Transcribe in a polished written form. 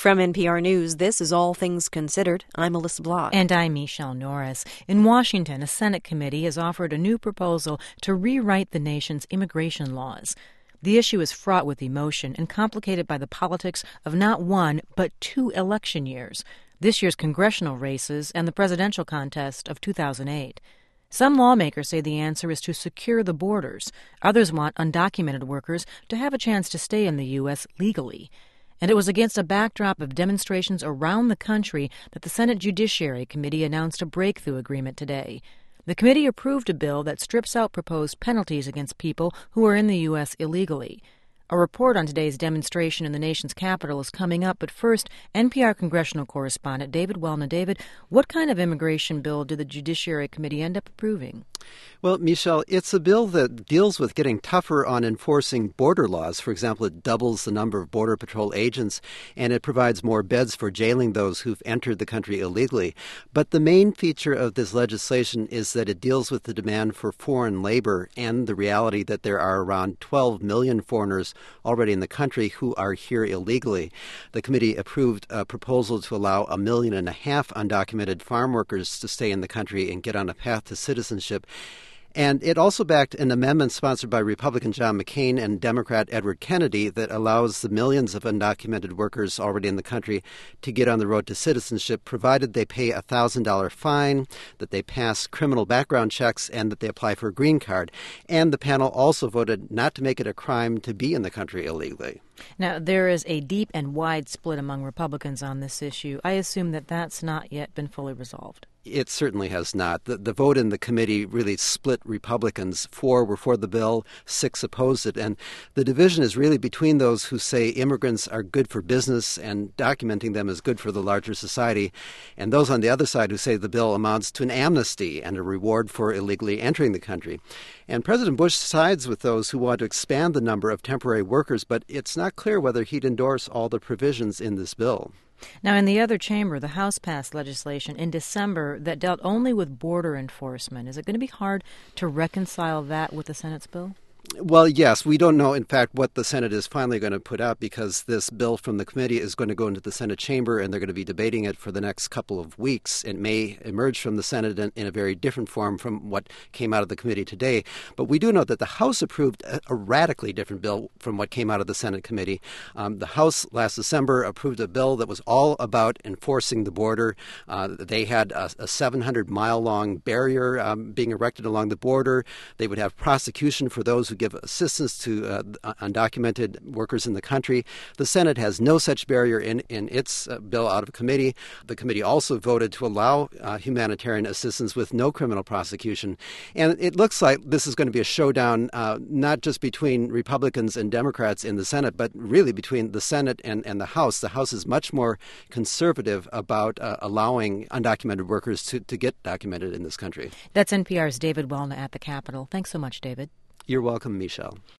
From NPR News, this is All Things Considered. I'm Alyssa Block. And I'm Michelle Norris. In Washington, a Senate committee has offered a new proposal to rewrite the nation's immigration laws. The issue is fraught with emotion and complicated by the politics of not one, but 2 election years, this year's congressional races and the presidential contest of 2008. Some lawmakers say the answer is to secure the borders. Others want undocumented workers to have a chance to stay in the U.S. legally. And it was against a backdrop of demonstrations around the country that the Senate Judiciary Committee announced a breakthrough agreement today. The committee approved a bill that strips out proposed penalties against people who are in the U.S. illegally. A report on today's demonstration in the nation's capital is coming up, but first, NPR congressional correspondent David Welna. David, what kind of immigration bill did the Judiciary Committee end up approving? Well, Michelle, it's a bill that deals with getting tougher on enforcing border laws. For example, it doubles the number of Border Patrol agents, and it provides more beds for jailing those who've entered the country illegally. But the main feature of this legislation is that it deals with the demand for foreign labor and the reality that there are around 12 million foreigners already in the country who are here illegally. The committee approved a proposal to allow 1.5 million undocumented farm workers to stay in the country and get on a path to citizenship. And it also backed an amendment sponsored by Republican John McCain and Democrat Edward Kennedy that allows the millions of undocumented workers already in the country to get on the road to citizenship, provided they pay a $1,000 fine, that they pass criminal background checks, and that they apply for a green card. And the panel also voted not to make it a crime to be in the country illegally. Now, there is a deep and wide split among Republicans on this issue. I assume that that's not yet been fully resolved. It certainly has not. The vote in the committee really split Republicans. 4 were for the bill, 6 opposed it. And the division is really between those who say immigrants are good for business and documenting them is good for the larger society, and those on the other side who say the bill amounts to an amnesty and a reward for illegally entering the country. And President Bush sides with those who want to expand the number of temporary workers, but it's not clear whether he'd endorse all the provisions in this bill. Now, in the other chamber, the House passed legislation in December that dealt only with border enforcement. Is it going to be hard to reconcile that with the Senate's bill? Well, yes. We don't know, in fact, what the Senate is finally going to put up because this bill from the committee is going to go into the Senate chamber and they're going to be debating it for the next couple of weeks. It may emerge from the Senate in a very different form from what came out of the committee today. But we do know that the House approved a radically different bill from what came out of the Senate committee. The House last December approved a bill that was all about enforcing the border. They had a 700-mile-long barrier being erected along the border. They would have prosecution for those who give assistance to undocumented workers in the country. The Senate has no such barrier in its bill out of committee. The committee also voted to allow humanitarian assistance with no criminal prosecution. And it looks like this is going to be a showdown not just between Republicans and Democrats in the Senate, but really between the Senate and the House. The House is much more conservative about allowing undocumented workers to get documented in this country. That's NPR's David Welna at the Capitol. Thanks so much, David. You're welcome, Michelle.